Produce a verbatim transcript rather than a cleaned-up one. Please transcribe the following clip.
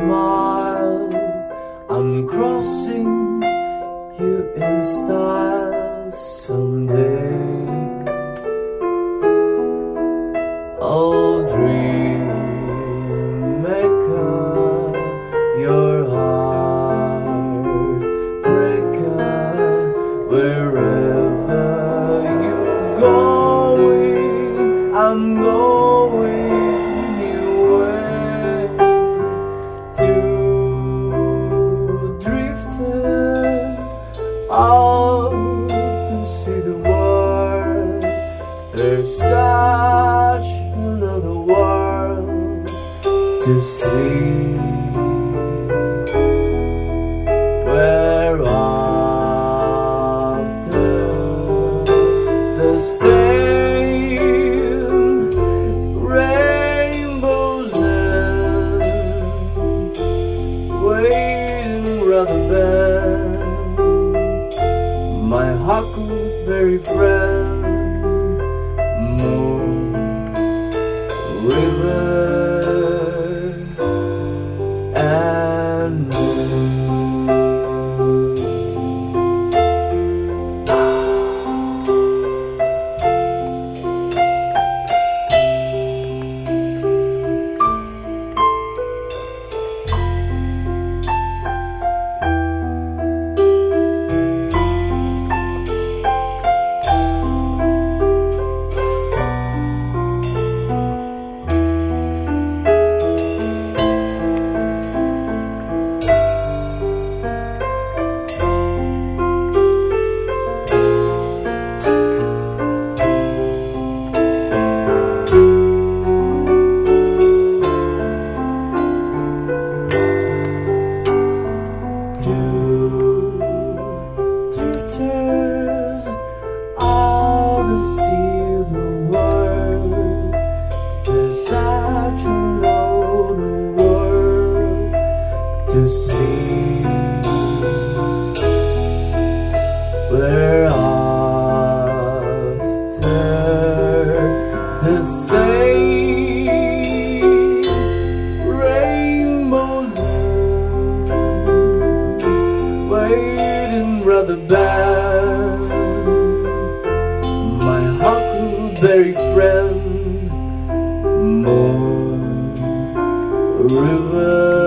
smile. I'm crossing you in style someday. Oh, dream maker, your heart breaker, wherever you're going, I'm going your way. Two drifters out to see the world. There's such another world to see. We're after the same rainbows and waiting rather than my huckleberry friend. Moon, river, and moon. To see, we're after the same rainbows and waiting rather bad. My huckleberry friend, moon, river,